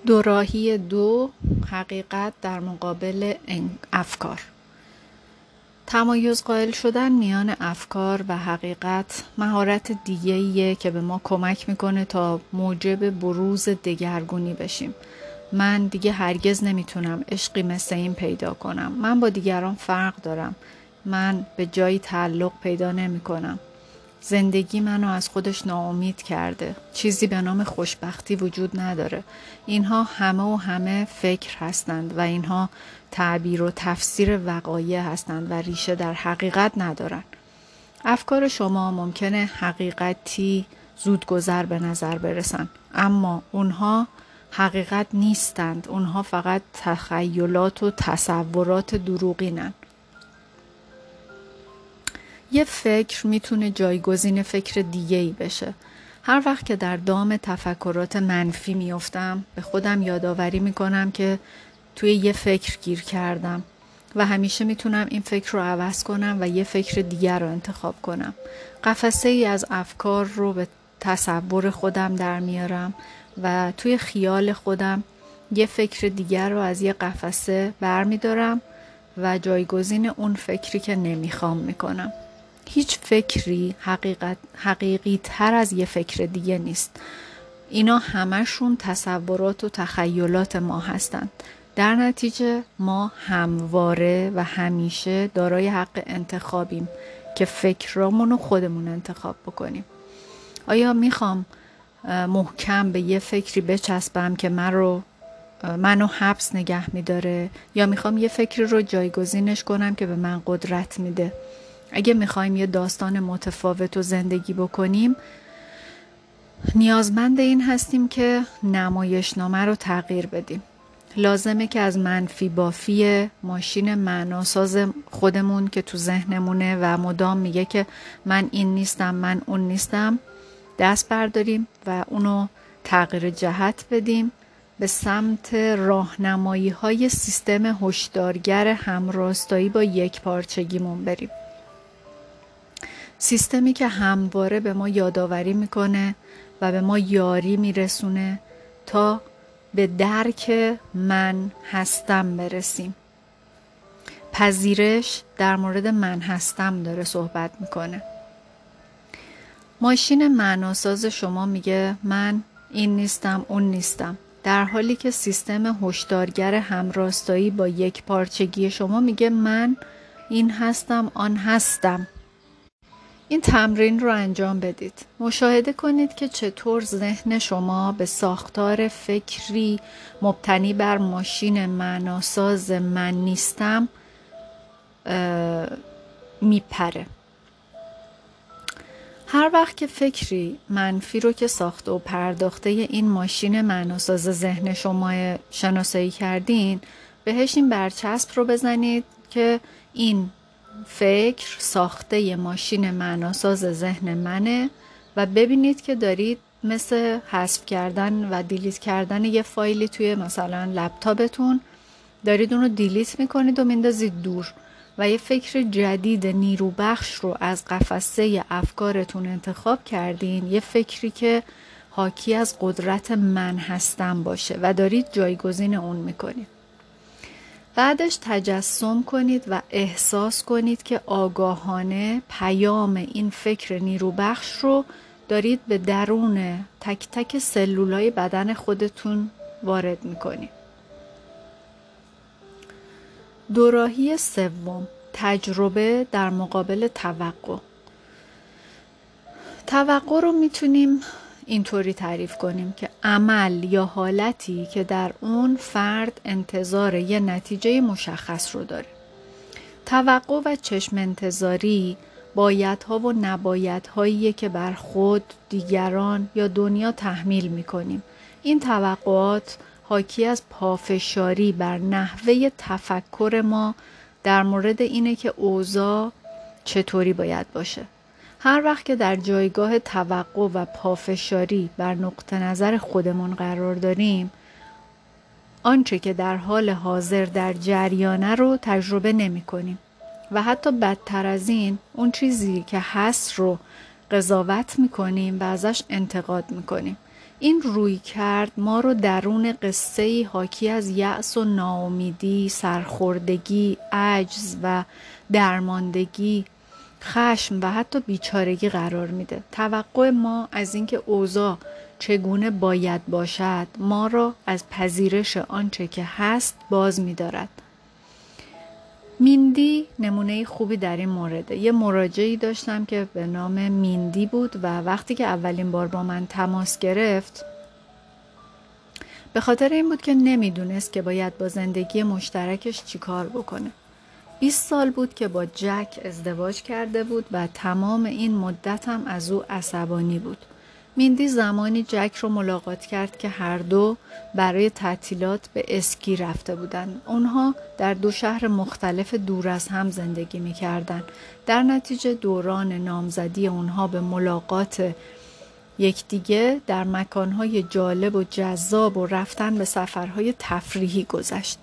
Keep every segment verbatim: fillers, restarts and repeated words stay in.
دوراهی دو، حقیقت در مقابل افکار. تمایز قائل شدن میان افکار و حقیقت مهارت دیگه‌ایه که به ما کمک میکنه تا موجب بروز دگرگونی بشیم. من دیگه هرگز نمیتونم عشقی مثل این پیدا کنم. من با دیگران فرق دارم. من به جایی تعلق پیدا نمیکنم. زندگی منو از خودش ناامید کرده. چیزی به نام خوشبختی وجود نداره. اینها همه و همه فکر هستند و اینها تعبیر و تفسیر وقایع هستند و ریشه در حقیقت ندارند. افکار شما ممکنه حقیقتی زودگذر به نظر برسن، اما اونها حقیقت نیستند. اونها فقط تخیلات و تصورات دروغینن. یه فکر میتونه جایگزین فکر دیگه‌ای بشه. هر وقت که در دام تفکرات منفی میافتم به خودم یادآوری میکنم که توی یه فکر گیر کردم و همیشه میتونم این فکر رو عوض کنم و یه فکر دیگر رو انتخاب کنم. قفسه ای از افکار رو به تصور خودم در میارم و توی خیال خودم یه فکر دیگر رو از یه قفسه برمیدارم و جایگزین اون فکری که نمیخوام میکنم. هیچ فکری حقیقت حقیقی تر از یه فکر دیگه نیست. اینا همشون تصورات و تخیلات ما هستند. در نتیجه ما همواره و همیشه دارای حق انتخابیم که فکرامون رو خودمون انتخاب بکنیم. آیا میخوام محکم به یه فکری بچسبم که من رو منو حبس نگه میداره، یا میخوام یه فکری رو جایگزینش کنم که به من قدرت میده؟ اگه میخوایم یه داستان متفاوت رو زندگی بکنیم، نیازمند این هستیم که نمایشنامه رو تغییر بدیم. لازمه که از منفی بافی ماشین معناساز خودمون که تو ذهنمونه و مدام میگه که من این نیستم، من اون نیستم، دست برداریم و اونو تغییر جهت بدیم، به سمت راهنمایی های سیستم هشدارگر همراستایی با یک پارچگیمون بریم. سیستمی که همواره به ما یادآوری میکنه و به ما یاری میرسونه تا به درک من هستم برسیم. پذیرش در مورد من هستم داره صحبت میکنه. ماشین معناساز شما میگه من این نیستم، اون نیستم، در حالی که سیستم هشدارگر همراستایی با یک پارچگی شما میگه من این هستم، آن هستم. این تمرین رو انجام بدید. مشاهده کنید که چطور ذهن شما به ساختار فکری مبتنی بر ماشین معناساز من نیستم میپره. هر وقت که فکری منفی رو که ساخته و پرداخته این ماشین معناساز ذهن شما شناسایی کردین، بهش این برچسب رو بزنید که این فکر ساخته ماشین معناساز ذهن منه و ببینید که دارید مثل حذف کردن و دیلیت کردن یه فایلی توی مثلا لپتاپتون، دارید اون رو دیلیت میکنید و میندازید دور و یه فکر جدید نیروبخش رو از قفسه افکارتون انتخاب کردین، یه فکری که حاکی از قدرت من هستم باشه و دارید جایگزین اون میکنید. بعدش تجسم کنید و احساس کنید که آگاهانه پیام این فکر نیروبخش رو دارید به درون تک تک سلولای بدن خودتون وارد میکنید. دوراهی سوم، تجربه در مقابل توقع. توقع رو میتونیم اینطوری تعریف کنیم که عمل یا حالتی که در اون فرد انتظار یه نتیجه مشخص رو داره. توقع و چشم انتظاری بایدها و نبایدهایی که بر خود، دیگران یا دنیا تحمیل میکنیم. این توقعات حاکی از پافشاری بر نحوه تفکر ما در مورد اینه که اوضاع چطوری باید باشه. هر وقت که در جایگاه توقع و پافشاری بر نقطه نظر خودمون قرار داریم، آنچه که در حال حاضر در جریانه رو تجربه نمی کنیم و حتی بدتر از این، اون چیزی که هست رو قضاوت می کنیم و ازش انتقاد می کنیم. این روی کرد ما رو درون قصه‌ای حاکی از یأس و ناامیدی، سرخوردگی، عجز و درماندگی، خشم و حتی بیچارگی قرار میده. توقع ما از اینکه اوضاع چگونه باید باشد ما را از پذیرش آنچه که هست باز می‌دارد. میندی نمونه خوبی در این مورده. یه مراجعی داشتم که به نام میندی بود و وقتی که اولین بار با من تماس گرفت به خاطر این بود که نمیدونست که باید با زندگی مشترکش چیکار بکنه. بیست سال بود که با جک ازدواج کرده بود و تمام این مدت هم از او عصبانی بود. میندی زمانی جک رو ملاقات کرد که هر دو برای تعطیلات به اسکی رفته بودند. اونها در دو شهر مختلف دور از هم زندگی می‌کردند. در نتیجه دوران نامزدی اونها به ملاقات یکدیگه در مکانهای جالب و جذاب و رفتن به سفرهای تفریحی گذشت.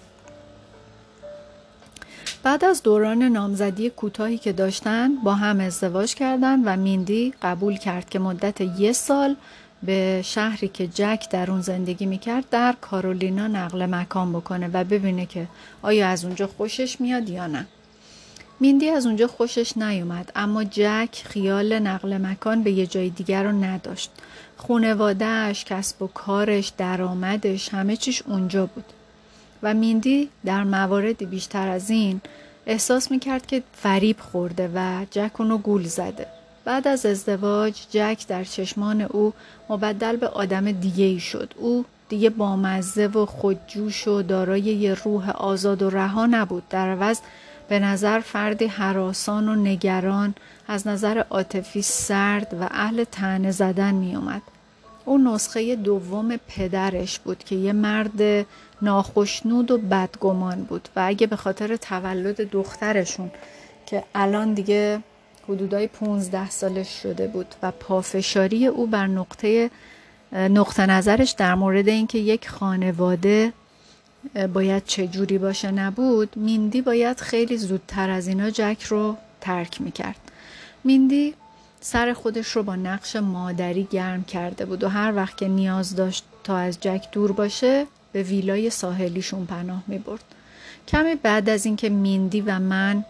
بعد از دوران نامزدی کوتاهی که داشتن با هم ازدواج کردند و میندی قبول کرد که مدت یک سال به شهری که جک در اون زندگی میکرد در کارولینا نقل مکان بکنه و ببینه که آیا از اونجا خوشش میاد یا نه. میندی از اونجا خوشش نیومد، اما جک خیال نقل مکان به یه جای دیگر رو نداشت. خانواده‌اش، کسب و کارش، درآمدش، همه چیش اونجا بود. و میندی در مواردی بیشتر از این احساس میکرد که فریب خورده و جک اونو گول زده. بعد از ازدواج جک در چشمان او مبدل به آدم دیگه ای شد. او دیگه بامزه و خودجوش و دارای یه روح آزاد و رها نبود. در عوض به نظر فردی هراسان و نگران، از نظر عاطفی سرد و اهل طعنه زدن می اومد. او نسخه دوم پدرش بود که یه مرد ناخشنود و بدگمان بود و اگه به خاطر تولد دخترشون که الان دیگه حدودای پونزده سالش شده بود و پافشاری او بر نقطه نقطه نظرش در مورد اینکه یک خانواده باید چجوری باشه نبود، میندی باید خیلی زودتر از اینا جک رو ترک میکرد. میندی سر خودش رو با نقش مادری گرم کرده بود و هر وقت که نیاز داشت تا از جک دور باشه به ویلای ساحلیشون پناه می برد. کمی بعد از اینکه میندی و من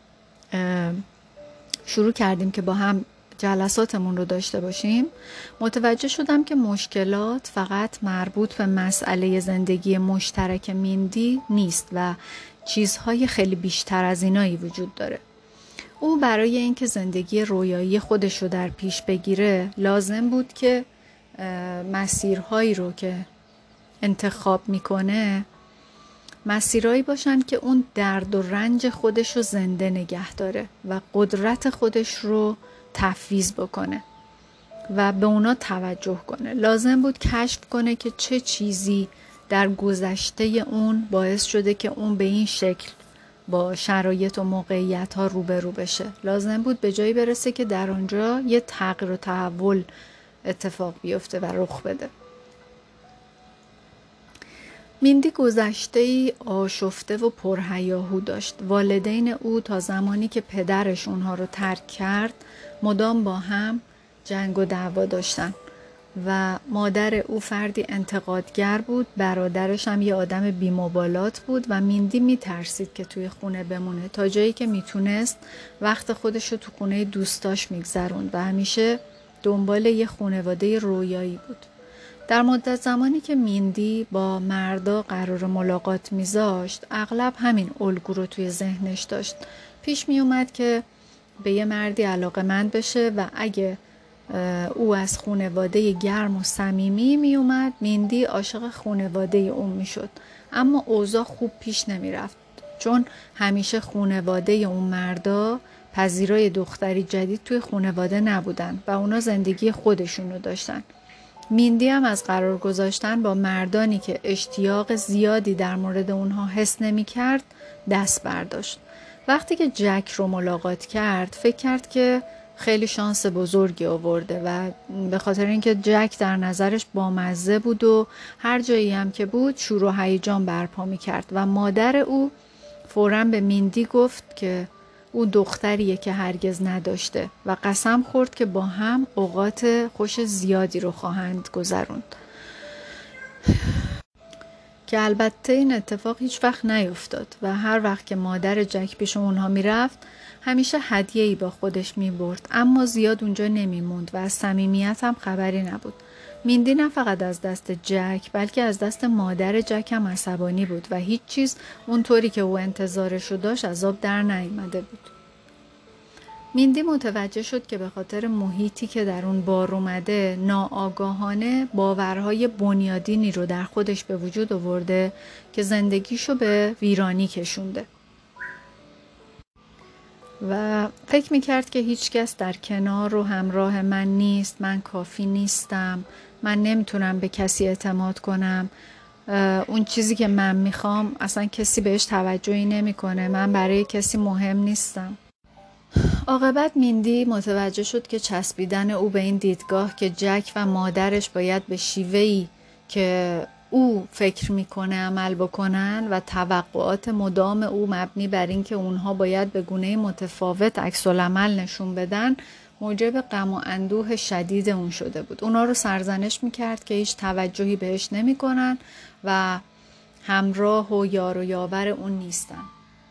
شروع کردیم که با هم جلساتمون رو داشته باشیم، متوجه شدم که مشکلات فقط مربوط به مسئله زندگی مشترک میندی نیست و چیزهای خیلی بیشتر از اینایی وجود داره. او برای اینکه زندگی رویایی خودش رو در پیش بگیره لازم بود که مسیرهایی رو که انتخاب میکنه مسیرهایی باشن که اون درد و رنج خودش رو زنده نگه داره و قدرت خودش رو تفویض بکنه و به اونا توجه کنه. لازم بود کشف کنه که چه چیزی در گذشته اون باعث شده که اون به این شکل با شرایط و موقعیت ها روبرو بشه. لازم بود به جایی برسه که در آنجا یه تغییر و تحول اتفاق بیفته و رخ بده. میندی گذشته‌ای آشفته و پرهیاهو داشت. والدین او تا زمانی که پدرش اونها رو ترک کرد مدام با هم جنگ و دعوا داشتن و مادر او فردی انتقادگر بود، برادرش هم یه آدم بی‌مبالات بود و میندی میترسید که توی خونه بمونه. تا جایی که میتونست وقت خودش رو تو خونه دوستاش میگذروند و همیشه دنبال یه خانواده رویایی بود. در مدت زمانی که میندی با مردا قرار ملاقات میذاشت اغلب همین الگو رو توی ذهنش داشت. پیش می اومد که به یه مردی علاقه‌مند بشه و اگه او از خانواده گرم و صمیمی می اومد میندی عاشق خانواده اون می شد. اما اوضاع خوب پیش نمی رفت چون همیشه خانواده اون مردا پذیرای دختری جدید توی خانواده نبودن و اونا زندگی خودشون رو داشتن. میندی هم از قرار گذاشتن با مردانی که اشتیاق زیادی در مورد اونها حس نمی کرد دست برداشت. وقتی که جک رو ملاقات کرد فکر کرد که خیلی شانس بزرگی آورده و به خاطر اینکه جک در نظرش بامزه بود و هر جایی هم که بود شور و هیجان برپا می کرد و مادر او فوراً به میندی گفت که او دختریه که هرگز نداشته و قسم خورد که با هم اوقات خوش زیادی رو خواهند گذروند. که البته این اتفاق هیچ وقت نیفتاد و هر وقت که مادر جک پیش اونها میرفت همیشه هدیه‌ای با خودش میبرد، اما زیاد اونجا نمیموند و از صمیمیت هم خبری نبود. میندی نه فقط از دست جک بلکه از دست مادر جک هم عصبانی بود و هیچ چیز اونطوری که او انتظارش رو داشت از آب در نیامده بود. میندی متوجه شد که به خاطر محیطی که در اون بار اومده ناآگاهانه باورهای بنیادینی رو در خودش به وجود آورده که زندگیشو به ویرانی کشونده و فکر میکرد که هیچ کس در کنار و همراه من نیست، من کافی نیستم، من نمیتونم به کسی اعتماد کنم، اون چیزی که من میخوام اصلا کسی بهش توجهی نمیکنه، من برای کسی مهم نیستم. عاقبت میندی متوجه شد که چسبیدن او به این دیدگاه که جک و مادرش باید به شیوهی که او فکر میکنه عمل بکنن و توقعات مدام او مبنی بر این که اونها باید به گونه متفاوت عکس العمل نشون بدن موجب غم و اندوه شدید اون شده بود. اونا رو سرزنش میکرد که هیچ توجهی بهش نمیکنن و همراه و یار و یاور اون نیستن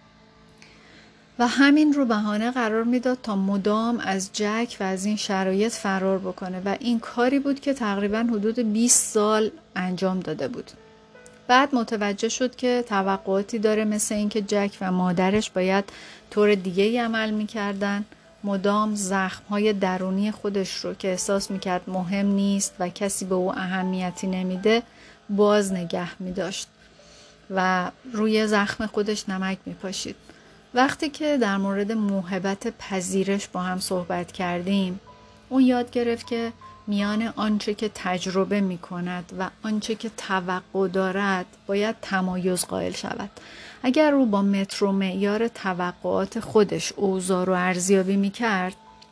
و همین رو بهانه قرار میداد تا مدام از جک و از این شرایط فرار بکنه و این کاری بود که تقریبا حدود بیست سال انجام داده بود. بعد متوجه شد که توقعاتی داره مثل این که جک و مادرش باید طور دیگه‌ای عمل میکردن، مدام زخم‌های درونی خودش رو که احساس میکرد مهم نیست و کسی به او اهمیتی نمیده باز نگه میداشت و روی زخم خودش نمک میپاشید. وقتی که در مورد موهبت پذیرش با هم صحبت کردیم، اون یاد گرفت که میان آنچه که تجربه می کند و آنچه که توقع دارد باید تمایز قائل شود. اگر او با متر و معیار توقعات خودش اوضاع رو ارزیابی می کرد،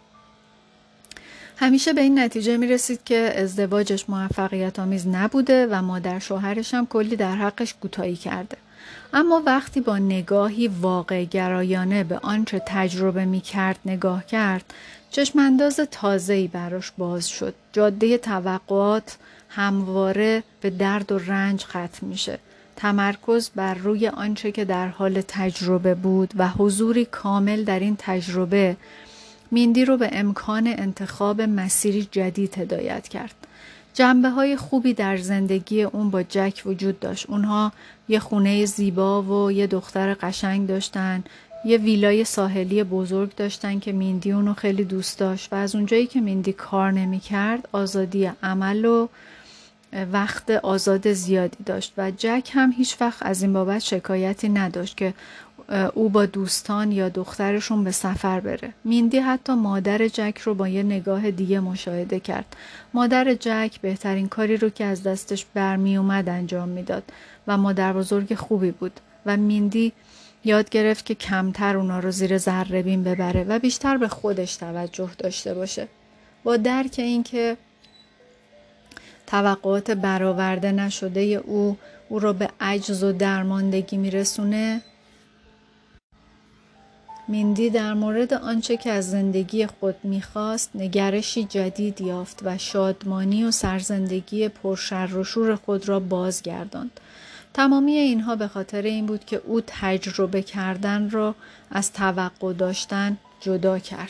همیشه به این نتیجه می رسید که ازدواجش موفقیت آمیز نبوده و مادر شوهرش هم کلی در حقش کوتاهی کرده. اما وقتی با نگاهی واقع گرایانه به آنچه تجربه می کرد نگاه کرد، چشمانداز تازه‌ای براش باز شد. جاده توقعات همواره به درد و رنج ختم میشه. تمرکز بر روی آنچه که در حال تجربه بود و حضوری کامل در این تجربه میندی رو به امکان انتخاب مسیری جدید هدایت کرد. جنبه های خوبی در زندگی اون با جک وجود داشت. اونها یه خونه زیبا و یه دختر قشنگ داشتن، یه ویلای ساحلی بزرگ داشتن که میندی اونو خیلی دوست داشت و از اونجایی که میندی کار نمی کرد آزادی عمل و وقت آزاد زیادی داشت و جک هم هیچ وقت از این بابت شکایتی نداشت که او با دوستان یا دخترشون به سفر بره. میندی حتی مادر جک رو با یه نگاه دیگه مشاهده کرد. مادر جک بهترین کاری رو که از دستش برمی اومد انجام میداد و مادر بزرگ خوبی بود و میندی یاد گرفت که کمتر اونا رو زیر ذره بین ببره و بیشتر به خودش توجه داشته باشه. با درک این که توقعات برآورده نشده او او رو به عجز و درماندگی میرسونه، میندی در مورد آنچه که از زندگی خود میخواست نگرشی جدید یافت و شادمانی و سرزندگی پرشر و شور خود را بازگرداند. تمامی اینها به خاطر این بود که او تجربه کردن را از توقع داشتن جدا کرد.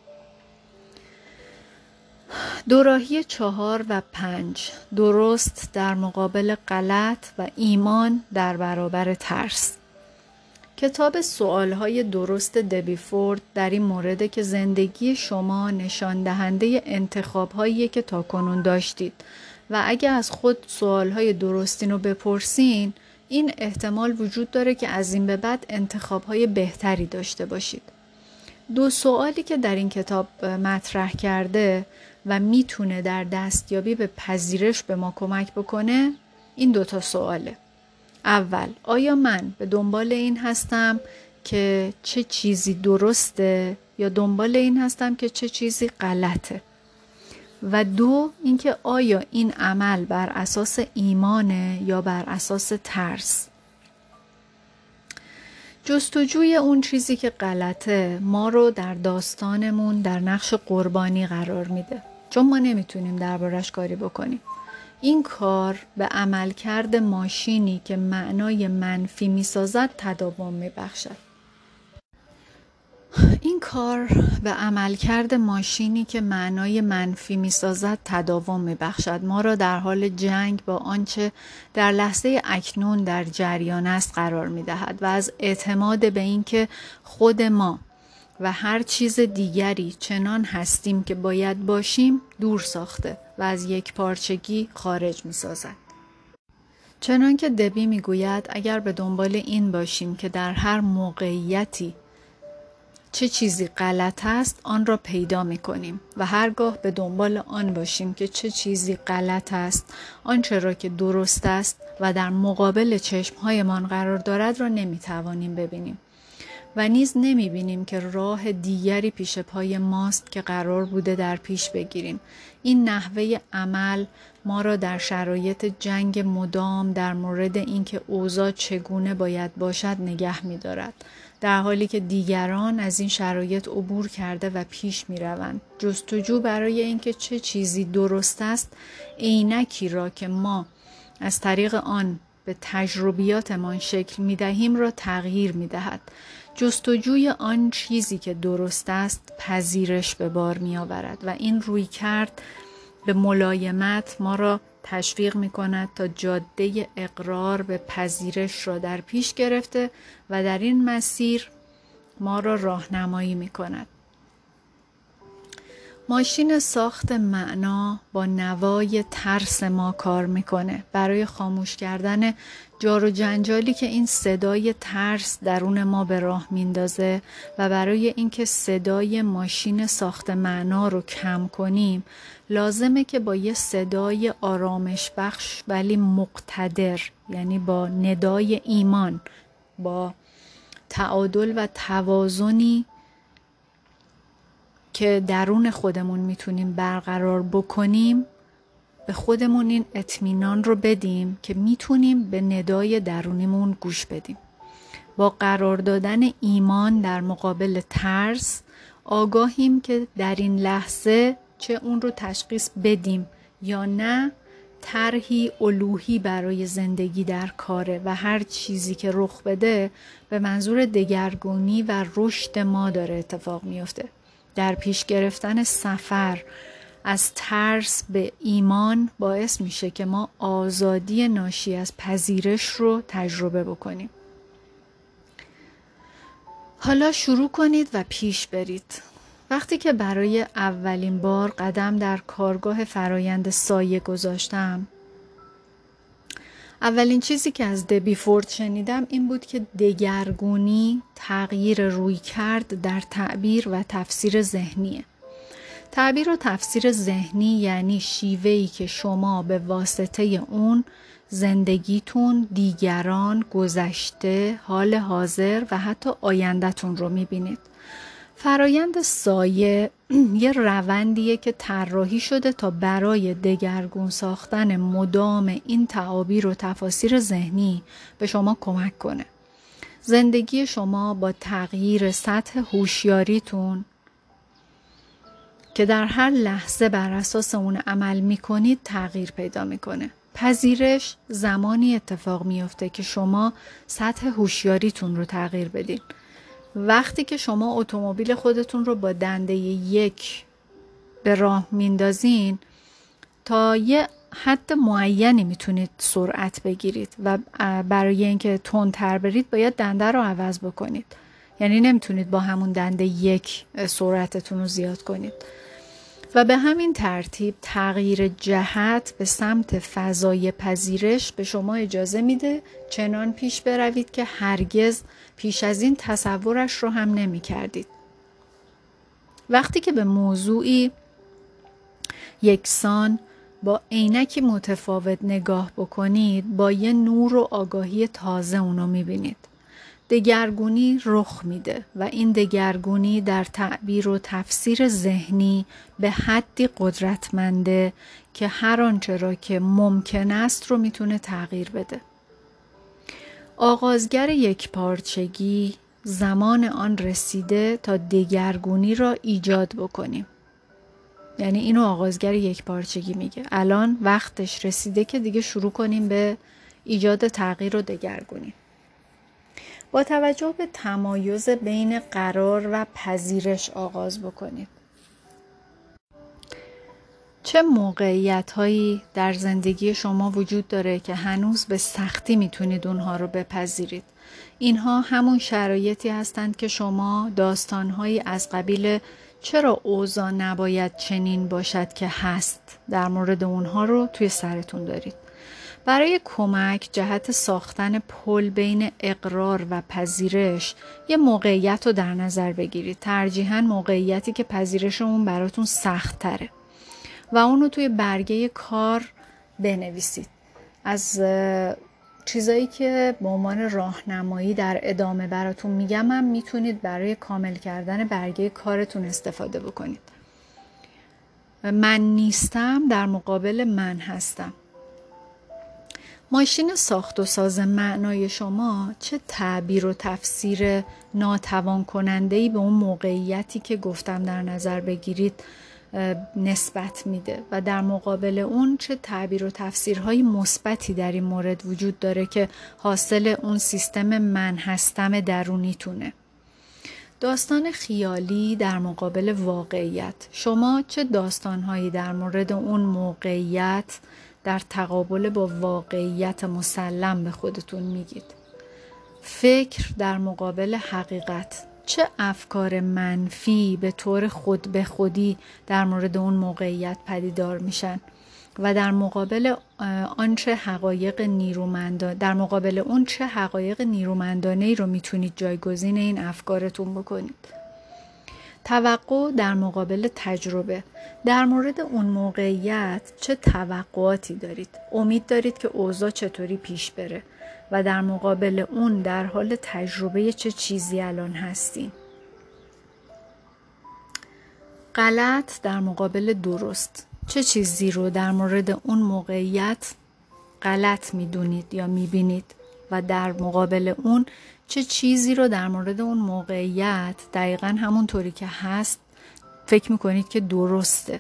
دوراهی چهار و پنج، درست در مقابل غلط و ایمان در برابر ترس. کتاب سوالهای درست دبی فورد در این مورد که زندگی شما نشان دهنده انتخاب‌هایی که تاکنون داشتید و اگه از خود سوالهای درستین رو بپرسین، این احتمال وجود داره که از این به بعد انتخاب‌های بهتری داشته باشید. دو سوالی که در این کتاب مطرح کرده و میتونه در دستیابی به پذیرش به ما کمک بکنه این دوتا سواله. اول، آیا من به دنبال این هستم که چه چیزی درسته یا دنبال این هستم که چه چیزی غلطه؟ و دو، اینکه آیا این عمل بر اساس ایمانه یا بر اساس ترس؟ جستجوی اون چیزی که غلطه ما رو در داستانمون در نقش قربانی قرار میده، چون ما نمیتونیم دربارش کاری بکنیم. این کار به عملکرد ماشینی که معنای منفی میسازد تداوم میبخشد. این کار به عملکرد ماشینی که معنای منفی میسازد تداوم میبخشد. ما را در حال جنگ با آنچه در لحظه اکنون در جریان است قرار میدهد و از اعتماد به اینکه خود ما و هر چیز دیگری چنان هستیم که باید باشیم دور ساخته و از یک پارچگی خارج میسازد. چنان که دبی میگوید اگر به دنبال این باشیم که در هر موقعیتی چه چیزی غلط است آن را پیدا می کنیم و هرگاه به دنبال آن باشیم که چه چیزی غلط است آنچه را که درست است و در مقابل چشمهایمان قرار دارد را نمی توانیم ببینیم و نیز نمی بینیم که راه دیگری پیش پای ماست که قرار بوده در پیش بگیریم. این نحوه عمل ما را در شرایط جنگ مدام در مورد اینکه اوضاع چگونه باید باشد نگه می دارد، در حالی که دیگران از این شرایط عبور کرده و پیش می روند. جستجو برای اینکه چه چیزی درست است عینکی را که ما از طریق آن به تجربیاتمان شکل می دهیم را تغییر می دهد. جستجوی آن چیزی که درست است پذیرش به بار می آورد و این روی کرد به ملایمت ما را تشویق می کند تا جاده اقرار به پذیرش را در پیش گرفته و در این مسیر ما را راهنمایی می کند. ماشین ساخت معنا با نوای ترس ما کار میکنه برای خاموش کردن جار و جنجالی که این صدای ترس درون ما به راه میندازه و برای اینکه صدای ماشین ساخت معنا رو کم کنیم لازمه که با یه صدای آرامش بخش ولی مقتدر، یعنی با ندای ایمان، با تعادل و توازنی که درون خودمون میتونیم برقرار بکنیم به خودمون این اطمینان رو بدیم که میتونیم به ندای درونیمون گوش بدیم. با قرار دادن ایمان در مقابل ترس آگاهیم که در این لحظه چه اون رو تشخیص بدیم یا نه طرحی الوهی برای زندگی در کاره و هر چیزی که رخ بده به منظور دگرگونی و رشد ما داره اتفاق میفته. در پیش گرفتن سفر از ترس به ایمان باعث میشه که ما آزادی ناشی از پذیرش رو تجربه بکنیم. حالا شروع کنید و پیش برید. وقتی که برای اولین بار قدم در کارگاه فرایند سایه گذاشتم، اولین چیزی که از دبی فورد شنیدم این بود که دگرگونی تغییر روی کرد در تعبیر و تفسیر ذهنیه. تعبیر و تفسیر ذهنی یعنی شیوهی که شما به واسطه اون زندگیتون، دیگران، گذشته، حال حاضر و حتی آینده‌تون رو میبینید. فرایند سایه یه روندیه که طراحی شده تا برای دگرگون ساختن مدام این تعابیر و تفاسیر ذهنی به شما کمک کنه. زندگی شما با تغییر سطح هوشیاریتون که در هر لحظه بر اساس اون عمل میکنید تغییر پیدا میکنه. پذیرش زمانی اتفاق میفته که شما سطح هوشیاریتون رو تغییر بدین. وقتی که شما اتومبیل خودتون رو با دنده یک به راه میندازین تا یه حد معینی میتونید سرعت بگیرید و برای اینکه تندتر برید باید دنده رو عوض بکنید. یعنی نمیتونید با همون دنده یک سرعتتون رو زیاد کنید. و به همین ترتیب تغییر جهت به سمت فضای پذیرش به شما اجازه میده چنان پیش بروید که هرگز پیش از این تصورش رو هم نمی کردید. وقتی که به موضوعی یکسان با عینکی متفاوت نگاه بکنید با یه نور و آگاهی تازه اونو میبینید. دگرگونی رخ میده و این دگرگونی در تعبیر و تفسیر ذهنی به حدی قدرتمنده که هر آنچه را که ممکن است رو میتونه تغییر بده. آغازگر یک پارچگی زمان آن رسیده تا دگرگونی را ایجاد بکنیم. یعنی اینو آغازگر یک پارچگی میگه. الان وقتش رسیده که دیگه شروع کنیم به ایجاد تغییر و دگرگونی. با توجه به تمایز بین قرار و پذیرش آغاز بکنید. چه موقعیت هایی در زندگی شما وجود داره که هنوز به سختی میتونید اونها رو بپذیرید؟ اینها همون شرایطی هستند که شما داستانهایی از قبیل چرا اوضاع نباید چنین باشد که هست در مورد اونها رو توی سرتون دارید. برای کمک جهت ساختن پل بین اقرار و پذیرش یه موقعیت رو در نظر بگیرید. ترجیحاً موقعیتی که پذیرش اون براتون سخت تره و اونو توی برگه کار بنویسید. از چیزایی که به عنوان راهنمایی در ادامه براتون میگم هم میتونید برای کامل کردن برگه کارتون استفاده بکنید. من نیستم در مقابل من هستم. ماشین ساخت و ساز معنای شما چه تعبیر و تفسیر ناتوان کننده‌ای به اون موقعیتی که گفتم در نظر بگیرید نسبت میده و در مقابل اون چه تعبیر و تفسیرهای مثبتی در این مورد وجود داره که حاصل اون سیستم من هستم درونیتونه. داستان خیالی در مقابل واقعیت. شما چه داستانهایی در مورد اون موقعیت در تقابل با واقعیت مسلم به خودتون میگید؟ فکر در مقابل حقیقت. چه افکار منفی به طور خود به خودی در مورد اون موقعیت پدیدار میشن و در مقابل آن چه حقایق نیرومندانه در مقابل اون چه حقایق نیرومندانه ای رو میتونید جایگزین این افکارتون بکنید؟ توقع در مقابل تجربه. در مورد اون موقعیت چه توقعاتی دارید؟ امید دارید که اوضاع چطوری پیش بره و در مقابل اون در حال تجربه چه چیزی الان هستین؟ غلط در مقابل درست. چه چیزی رو در مورد اون موقعیت غلط میدونید یا میبینید و در مقابل اون چه چیزی رو در مورد اون موقعیت دقیقاً همون طوری که هست فکر میکنید که درسته؟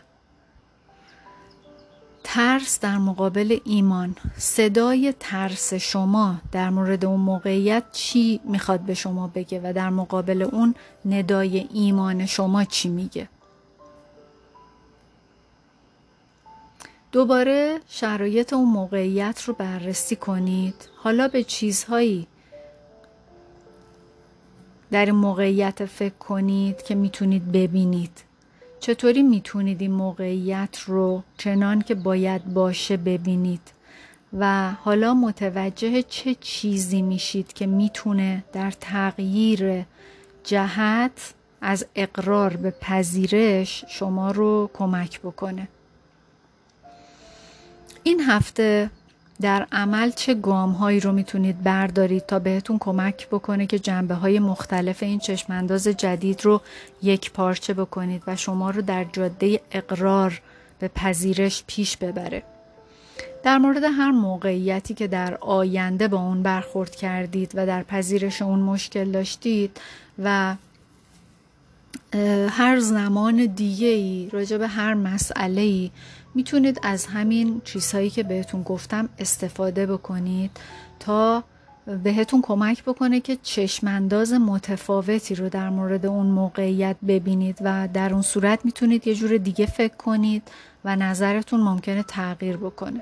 ترس در مقابل ایمان. صدای ترس شما در مورد اون موقعیت چی میخواد به شما بگه و در مقابل اون ندای ایمان شما چی میگه؟ دوباره شرایط اون موقعیت رو بررسی کنید. حالا به چیزهایی در این موقعیت فکر کنید که میتونید ببینید. چطوری میتونید این موقعیت رو چنان که باید باشه ببینید و حالا متوجه چه چیزی میشید که میتونه در تغییر جهت از اقرار به پذیرش شما رو کمک بکنه. این هفته در عمل چه گام هایی رو میتونید بردارید تا بهتون کمک بکنه که جنبه های مختلف این چشمانداز جدید رو یک پارچه بکنید و شما رو در جاده اقرار به پذیرش پیش ببره. در مورد هر موقعیتی که در آینده با اون برخورد کردید و در پذیرش اون مشکل داشتید و هر زمان دیگه‌ای راجع به هر مسئله‌ای میتونید از همین چیزهایی که بهتون گفتم استفاده بکنید تا بهتون کمک بکنه که چشمانداز متفاوتی رو در مورد اون موقعیت ببینید و در اون صورت میتونید یه جور دیگه فکر کنید و نظرتون ممکنه تغییر بکنه.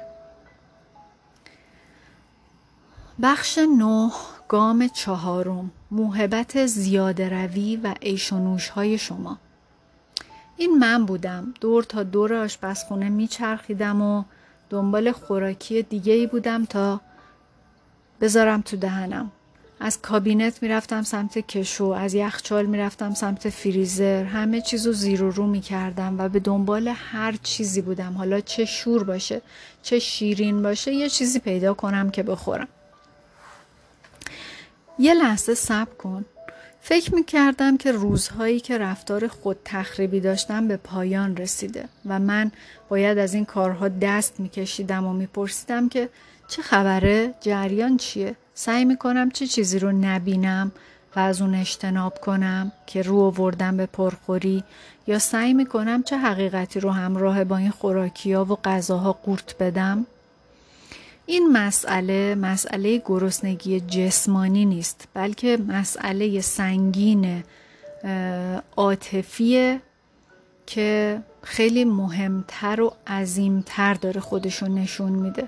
بخش نه، گام چهارم، موهبت زیاده روی و عیش و نوش های شما. این من بودم. دور تا دور آشپزخونه میچرخیدم و دنبال خوراکی دیگه ای بودم تا بذارم تو دهنم. از کابینت میرفتم سمت کشو، از یخچال میرفتم سمت فریزر، همه چیزو زیر و رو میکردم و به دنبال هر چیزی بودم. حالا چه شور باشه، چه شیرین باشه، یه چیزی پیدا کنم که بخورم. یه لحظه صبر کن. فکر میکردم که روزهایی که رفتار خود تخریبی داشتم به پایان رسیده و من باید از این کارها دست میکشیدم و میپرسیدم که چه خبره؟ جریان چیه؟ سعی میکنم چه چیزی رو نبینم و از اون اجتناب کنم که رو آوردم به پرخوری، یا سعی میکنم چه حقیقتی رو همراه با این خوراکی‌ها و غذاها قورت بدم؟ این مسئله مسئله گرسنگی جسمانی نیست، بلکه مسئله سنگین عاطفیه که خیلی مهمتر و عظیمتر داره خودشون نشون میده.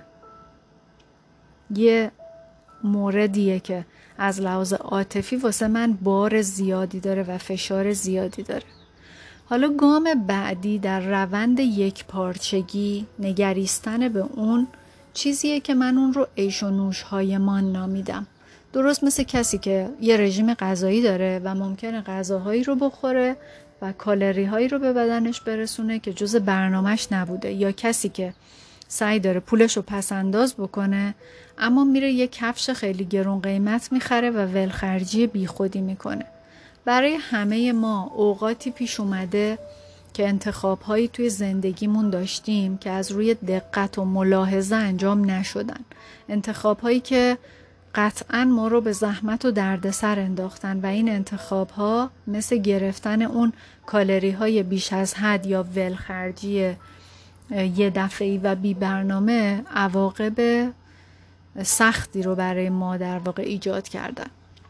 یه موردیه که از لحاظ عاطفی واسه من بار زیادی داره و فشار زیادی داره. حالا گام بعدی در روند یک پارچگی، نگریستن به اون چیزیه که من اون رو عیش و نوش هایمان نامیدم. درست مثل کسی که یه رژیم غذایی داره و ممکنه غذاهایی رو بخوره و کالری هایی رو به بدنش برسونه که جز برنامهش نبوده، یا کسی که سعی داره پولش رو پس انداز بکنه اما میره یه کفش خیلی گرون قیمت میخره و ولخرجی بی خودی میکنه. برای همه ما اوقاتی پیش اومده که انتخاب‌هایی توی زندگیمون داشتیم که از روی دقت و ملاحظه انجام نشدن. انتخاب‌هایی که قطعاً ما رو به زحمت و دردسر انداختن و این انتخاب‌ها مثل گرفتن اون کالری‌های بیش از حد یا ولخرجی یه دفعه‌ای و بی برنامه عواقب سختی رو برای ما در واقع ایجاد کردن.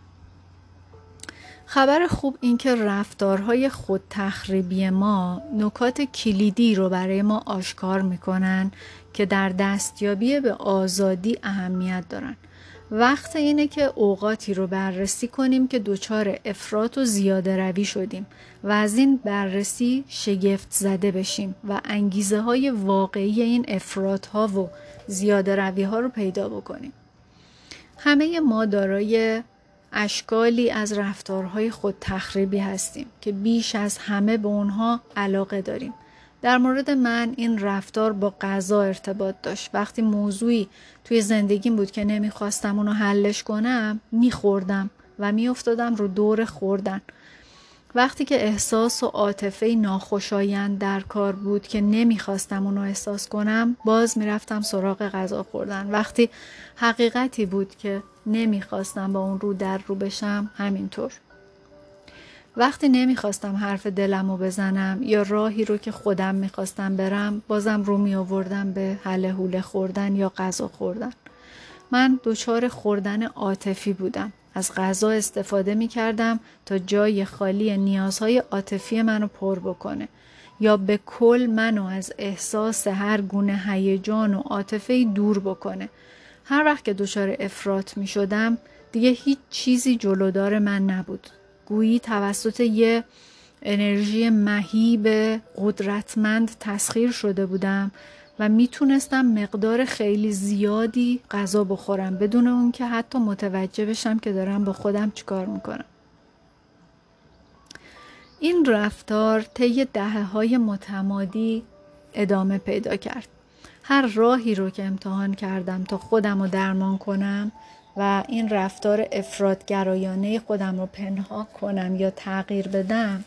خبر خوب این که رفتارهای خود تخریبی ما نکات کلیدی رو برای ما آشکار میکنن که در دستیابی به آزادی اهمیت دارن. وقت اینه که اوقاتی رو بررسی کنیم که دچار افراط و زیاده روی شدیم و از این بررسی شگفت زده بشیم و انگیزه های واقعی این افراط ها و زیاده روی ها رو پیدا بکنیم. همه ما دارای اشکالی از رفتارهای خود تخریبی هستیم که بیش از همه به اونها علاقه داریم. در مورد من این رفتار با غذا ارتباط داشت. وقتی موضوعی توی زندگیم بود که نمیخواستم اونو حلش کنم، میخوردم و میافتادم رو دور خوردن. وقتی که احساس و عاطفه ناخوشایند در کار بود که نمیخواستم اونو احساس کنم، باز میرفتم سراغ غذا خوردن. وقتی حقیقتی بود که نمیخواستم با اون رو در رو بشم، همینطور. وقتی نمیخواستم حرف دلمو بزنم یا راهی رو که خودم میخواستم برم، بازم رو می آوردم به هله هوله خوردن یا غذا خوردن. من دچار خوردن عاطفی بودم. از غذا استفاده میکردم تا جای خالی نیازهای عاطفی منو پر بکنه یا به کل منو از احساس هر گونه هیجان و عاطفه‌ای دور بکنه. هر وقت که دچار افراط میشدم دیگه هیچ چیزی جلودار من نبود. گویی توسط یه انرژی مهیب قدرتمند تسخیر شده بودم و میتونستم مقدار خیلی زیادی غذا بخورم بدون اون که حتی متوجه بشم که دارم با خودم چیکار میکنم. این رفتار طی دهه‌های متمادی ادامه پیدا کرد. هر راهی رو که امتحان کردم تا خودم رو درمان کنم و این رفتار افراط‌گرایانه خودم رو پنهان کنم یا تغییر بدم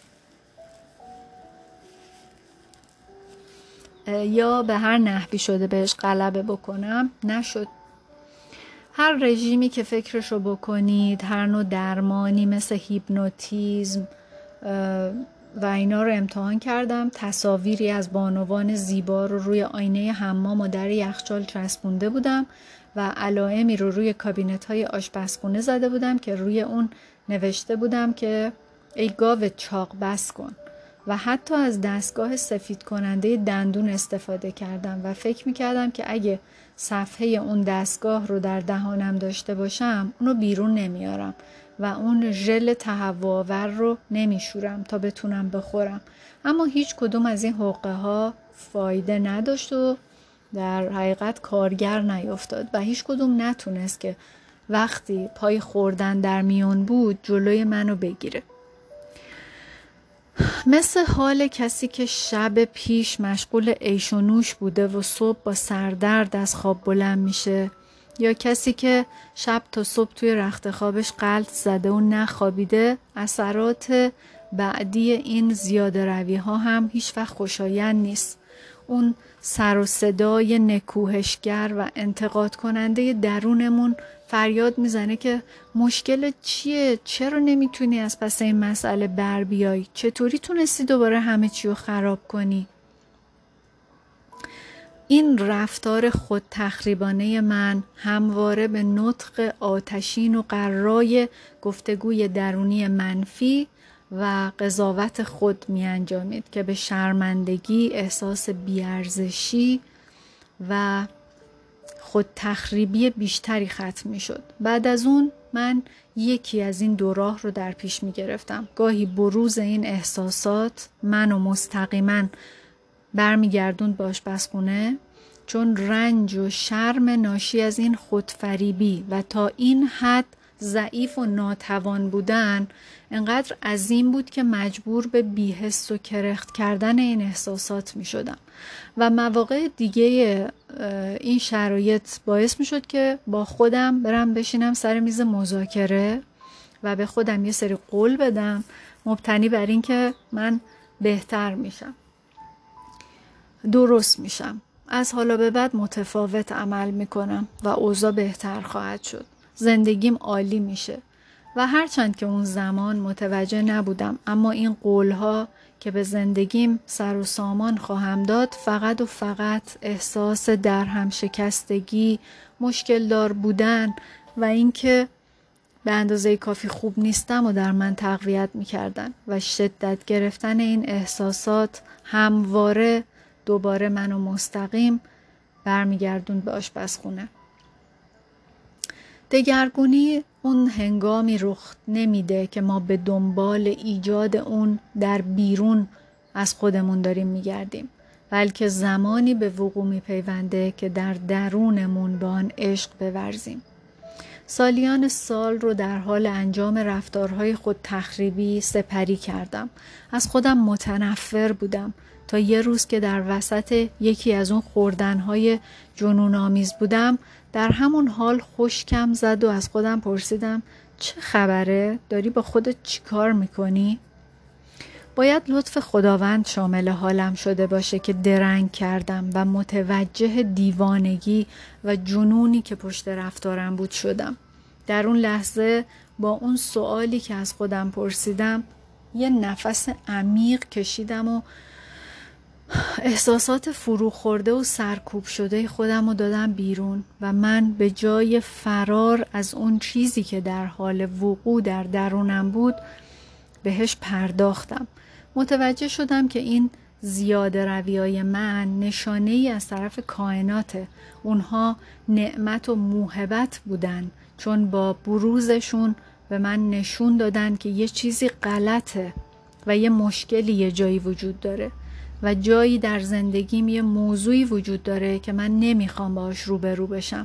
یا به هر نحوی شده بهش غلبه بکنم، نشد. هر رژیمی که فکرشو بکنید، هر نوع درمانی مثل هیپنوتیزم و اینا رو امتحان کردم. تصاویری از بانوان زیبا رو روی آینه حمام و در یخچال چسبونده بودم و علائمی رو روی کابینت های آشپزخونه زده بودم که روی اون نوشته بودم که ای گاو چاق بس کن، و حتی از دستگاه سفید کننده دندون استفاده کردم و فکر میکردم که اگه صفحه اون دستگاه رو در دهانم داشته باشم اونو بیرون نمیارم و اون ژل تهوع‌آور رو نمیشورم تا بتونم بخورم. اما هیچ کدوم از این حقه ها فایده نداشت و در حقیقت کارگر نیفتاد و هیچ کدوم نتونست که وقتی پای خوردن در میون بود جلوی منو بگیره. مثل حال کسی که شب پیش مشغول عیش و نوش بوده و صبح با سردرد از خواب بلند میشه، یا کسی که شب تا صبح توی رخت خوابش غلط زده و نخوابیده، اثرات بعدی این زیاده روی ها هم هیچ وقت خوشایند نیست. اون سر و صدای نکوهشگر و انتقاد کننده درونمون فریاد میزنه که مشکل چیه؟ چرا نمیتونی از پس این مسئله بر بیای؟ چطوری تونستی دوباره همه چی رو خراب کنی؟ این رفتار خود تخریبانه من همواره به نطق آتشین و قرای گفتگوی درونی منفی و قضاوت خود می انجامید که به شرمندگی، احساس بیارزشی و خود تخریبی بیشتری ختم می شد. بعد از اون من یکی از این دو راه رو در پیش می گرفتم. گاهی بروز این احساسات منو مستقیما برمیگردوند به آشپزخونه، چون رنج و شرم ناشی از این خودفریبی و تا این حد ضعیف و ناتوان بودن انقدر عظیم بود که مجبور به بی‌حس و کرخت کردن این احساسات می شدم و مواقع دیگه این شرایط باعث می شد که با خودم برم بشینم سر میز مذاکره و به خودم یه سری قول بدم مبتنی بر این که من بهتر میشم، درست میشم، از حالا به بعد متفاوت عمل میکنم و اوضاع بهتر خواهد شد، زندگیم عالی میشه. و هرچند که اون زمان متوجه نبودم، اما این قولها که به زندگیم سر و سامان خواهم داد فقط و فقط احساس درهم شکستگی، مشکل دار بودن و اینکه به اندازه کافی خوب نیستم و در من تقویت میکردن و شدت گرفتن این احساسات همواره دوباره منو مستقیم برمیگردون به آشپزخونه. دگرگونی اون هنگامی رخ نمیده که ما به دنبال ایجاد اون در بیرون از خودمون داریم میگردیم، بلکه زمانی به وقوع میپیونده که در درونمون به آن عشق بورزیم. سالیان سال رو در حال انجام رفتارهای خود تخریبی سپری کردم. از خودم متنفر بودم تا یه روز که در وسط یکی از اون خوردنهای جنون آمیز بودم، در همون حال خشکم زد و از خودم پرسیدم چه خبره؟ داری با خودت چی کار میکنی؟ باید لطف خداوند شامل حالم شده باشه که درنگ کردم و متوجه دیوانگی و جنونی که پشت رفتارم بود شدم. در اون لحظه با اون سوالی که از خودم پرسیدم یه نفس عمیق کشیدم و احساسات فرو خورده و سرکوب شده خودم رو دادم بیرون و من به جای فرار از اون چیزی که در حال وقوع در درونم بود بهش پرداختم. متوجه شدم که این زیاده رویای من نشانه ای از طرف کائناته. اونها نعمت و موهبت بودن، چون با بروزشون به من نشون دادن که یه چیزی غلطه و یه مشکلی یه جایی وجود داره و جایی در زندگیم یه موضوعی وجود داره که من نمیخوام باهاش روبرو بشم.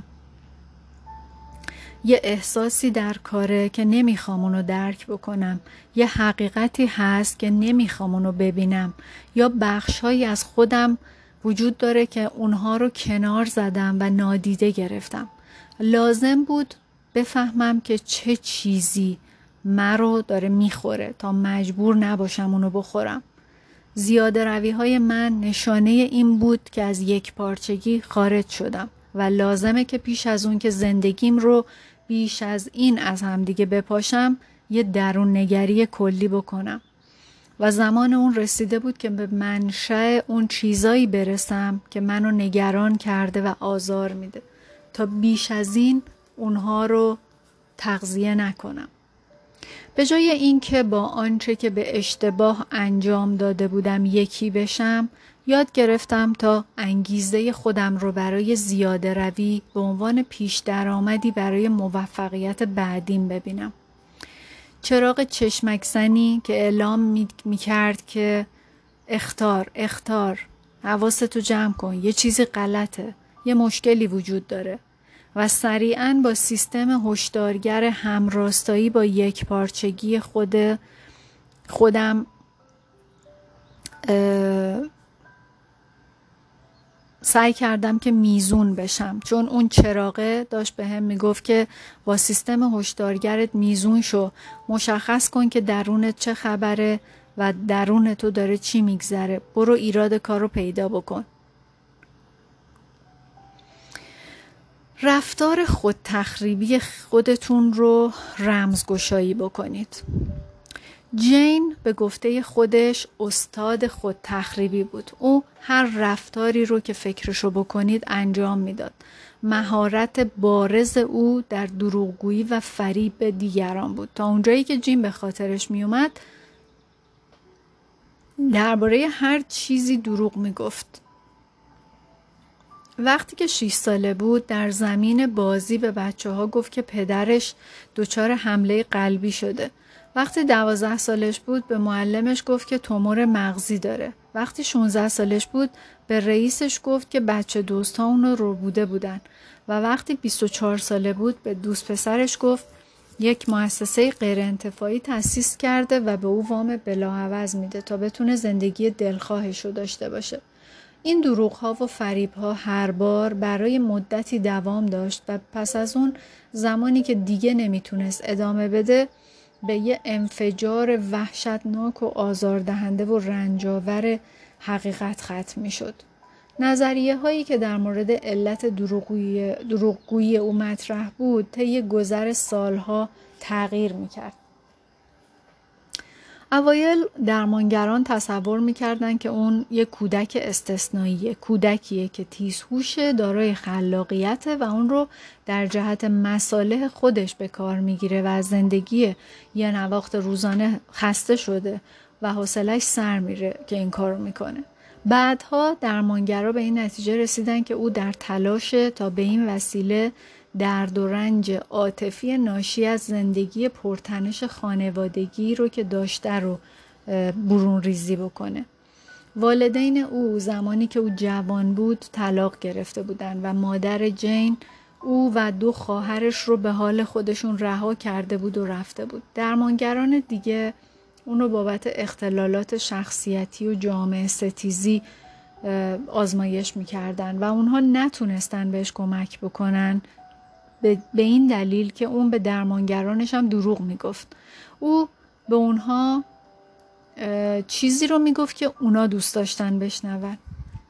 یه احساسی در کاره که نمیخوام اونو درک بکنم. یه حقیقتی هست که نمیخوام اونو ببینم. یا بخشهایی از خودم وجود داره که اونها رو کنار زدم و نادیده گرفتم. لازم بود بفهمم که چه چیزی مرا داره میخوره تا مجبور نباشم اونو بخورم. زیاده روی های من نشانه این بود که از یک پارچگی خارج شدم و لازمه که پیش از اون که زندگیم رو بیش از این از همدیگه بپاشم یه درون نگری کلی بکنم و زمان اون رسیده بود که به منشأ اون چیزایی برسم که منو نگران کرده و آزار میده تا بیش از این اونها رو تغذیه نکنم. به جای اینکه با آنچه که به اشتباه انجام داده بودم یکی بشم، یاد گرفتم تا انگیزه خودم رو برای زیاده روی به عنوان پیش درآمدی برای موفقیت بعدیم ببینم. چراغ چشمک زنی که اعلام می, می کرد که اختار اختار حواستو جمع کن، یه چیزی غلطه، یه مشکلی وجود داره و سریعاً با سیستم هشدارگر همراستایی با یک پارچگی خود خودم سعی کردم که میزون بشم، چون اون چراغه داشت به هم میگفت که با سیستم هشدارگرت میزون شو، مشخص کن که درونت چه خبره و درون تو داره چی میگذره، برو ایراد کار رو پیدا بکن. رفتار خود تخریبی خودتون رو رمزگشایی بکنید. جین به گفته خودش استاد خود تخریبی بود. او هر رفتاری رو که فکرشو بکنید انجام میداد. مهارت بارز او در دروغگویی و فریب دیگران بود. تا اونجایی که جین به خاطرش میومد درباره هر چیزی دروغ میگفت. وقتی که شش ساله بود در زمین بازی به بچه ها گفت که پدرش دچار حمله قلبی شده. وقتی دوازده سالش بود به معلمش گفت که تومور مغزی داره. وقتی شانزده سالش بود به رئیسش گفت که بچه دوست ها اونو ربوده بودن. و وقتی بیست و چهار ساله بود به دوست پسرش گفت یک مؤسسه غیر انتفاعی تأسیس کرده و به او وام بلاعوض میده تا بتونه زندگی دلخواهش رو داشته باشه. این دروغ‌ها و فریب‌ها هر بار برای مدتی دوام داشت و پس از اون زمانی که دیگه نمیتونست ادامه بده به یه انفجار وحشتناک و آزاردهنده و رنجاور حقیقت ختم میشد. نظریه هایی که در مورد علت دروغگویی دروغگویی او مطرح بود طی گذر سالها تغییر میکرد. اوایل درمانگران تصور میکردن که اون یک کودک استثنائیه، کودکیه که تیزهوشه، دارای خلاقیته و اون رو در جهت مصالح خودش به کار میگیره و از زندگی یه نواخت روزانه خسته شده و حوصله‌اش سر میره که این کارو میکنه. بعدها درمانگرا به این نتیجه رسیدن که او در تلاشه تا به این وسیله درد و رنج عاطفی ناشی از زندگی پرتنش خانوادگی رو که داشته رو برون ریزی بکنه. والدین او زمانی که او جوان بود طلاق گرفته بودن و مادر جین او و دو خواهرش رو به حال خودشون رها کرده بود و رفته بود. درمانگران دیگه اونو بابت اختلالات شخصیتی و جامعه ستیزی آزمایش میکردن و اونها نتونستن بهش کمک بکنن به این دلیل که اون به درمانگرانش هم دروغ میگفت. او به اونها چیزی رو میگفت که اونا دوست داشتن بشنون.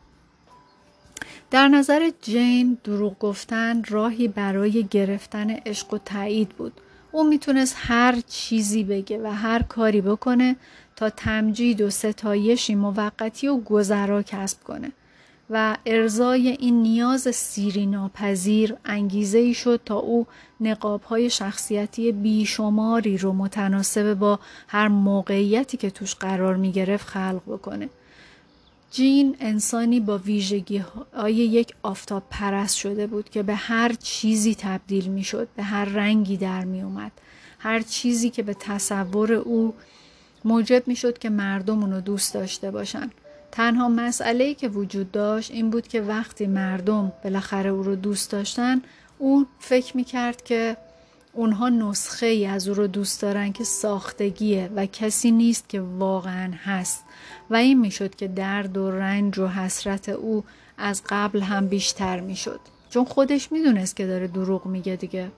در نظر جین دروغ گفتن راهی برای گرفتن عشق و تایید بود. او میتونست هر چیزی بگه و هر کاری بکنه تا تمجید و ستایشی موقتی و گذرا کسب کنه و ارضای این نیاز سیری ناپذیر انگیزه‌ای شد تا او نقاب‌های شخصیتی بیشماری رو متناسب با هر موقعیتی که توش قرار می‌گرفت خلق بکنه. جین انسانی با ویژگی‌های یک آفتاب پرست شده بود که به هر چیزی تبدیل می‌شد، به هر رنگی در می‌اومد. هر چیزی که به تصور او موجب می‌شد که مردم اونو دوست داشته باشن. تنها مسئله‌ای که وجود داشت این بود که وقتی مردم بالاخره او رو دوست داشتن اون فکر می‌کرد که اونها نسخه ای از او رو دوست دارن که ساختگیه و کسی نیست که واقعا هست و این میشد که درد و رنج و حسرت او از قبل هم بیشتر میشد چون خودش میدونست که داره دروغ میگه دیگه.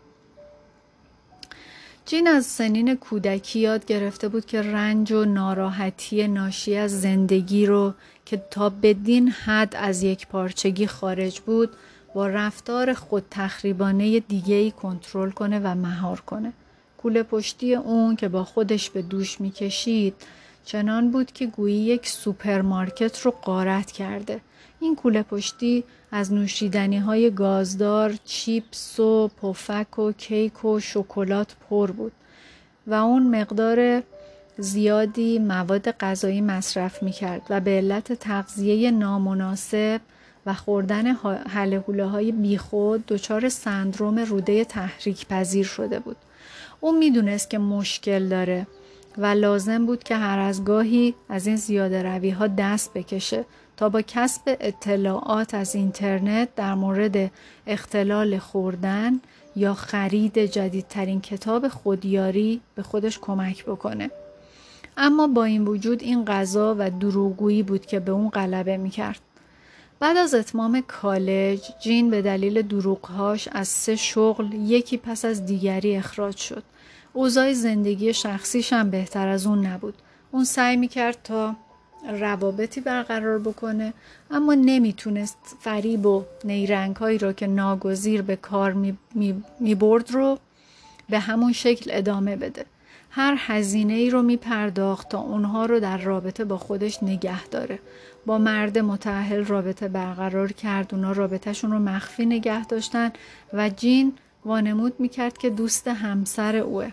جین از سنین کودکی یاد گرفته بود که رنج و ناراحتی ناشی از زندگی رو که تا بدین حد از یک پارچگی خارج بود با رفتار خود تخریبانه دیگه‌ای کنترل کنه و مهار کنه. کوله پشتی اون که با خودش به دوش میکشید چنان بود که گویی یک سوپرمارکت رو غارت کرده. این کوله پشتی از نوشیدنی های گازدار، چیپس و پفک و کیک و شکلات پر بود و اون مقدار زیادی مواد غذایی مصرف میکرد و به علت تغذیه نامناسب و خوردن هلهوله های بیخود دچار سندروم روده تحریک پذیر شده بود. او میدونست که مشکل داره و لازم بود که هر از گاهی از این زیاده روی ها دست بکشه تا با کسب اطلاعات از اینترنت در مورد اختلال خوردن یا خرید جدیدترین کتاب خودیاری به خودش کمک بکنه. اما با این وجود این غذا و دروغگویی بود که به اون غلبه میکرد. بعد از اتمام کالج جین به دلیل دروغهاش از سه شغل یکی پس از دیگری اخراج شد. اوضاع زندگی شخصیش هم بهتر از اون نبود. اون سعی میکرد تا روابطی برقرار بکنه، اما نمیتونست فریب و نیرنگ هایی رو که ناگزیر به کار می, می, می برد رو به همون شکل ادامه بده. هر هزینه ای رو می پرداخت تا اونها رو در رابطه با خودش نگه داره. با مرد متأهل رابطه برقرار کرد، اونا رابطهشون رو مخفی نگه داشتن و جین وانمود می کرد که دوست همسر اوه.